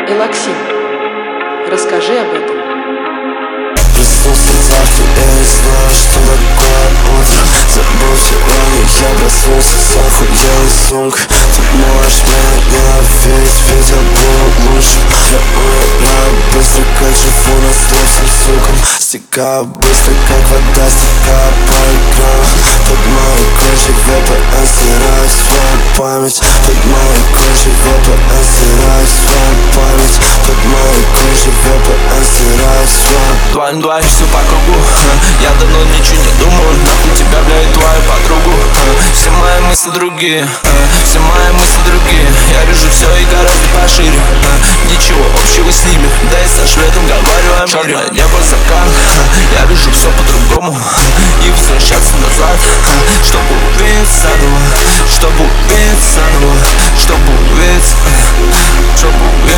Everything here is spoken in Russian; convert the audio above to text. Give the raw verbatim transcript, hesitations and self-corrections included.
Элоксин, расскажи об этом. Проснулся завтра, я не знаю, что такое утро. Забыл сегодня, я проснулся с охуенной сумкой. Ты можешь меня ненавидеть, ведь я был лучше. Я умираю быстро, как живу на слабым сукам. Стекаю быстро, как вода, стекаю по экрану. Под моей кожей вэ пэ эн стирает свою память. Под моей кожей вэ пэ эн стирает свою память. Под моей кожей вэ пэ эн стирает свою. Двоим двоим все по кругу. Я давно ничего не думаю. Нахуй тебя, бля, и твою подругу. Все мои мысли другие, все мои мысли другие. Я вижу все и гораздо пошире. Ничего общего с ними, да и со шведом говорю о мире. Черное небо, закат, я вижу все по-другому. И возвращаться назад, чтобы увидеть заново. Чтобы увидеть заново. Чтобы увидеть, чтобы увидеть.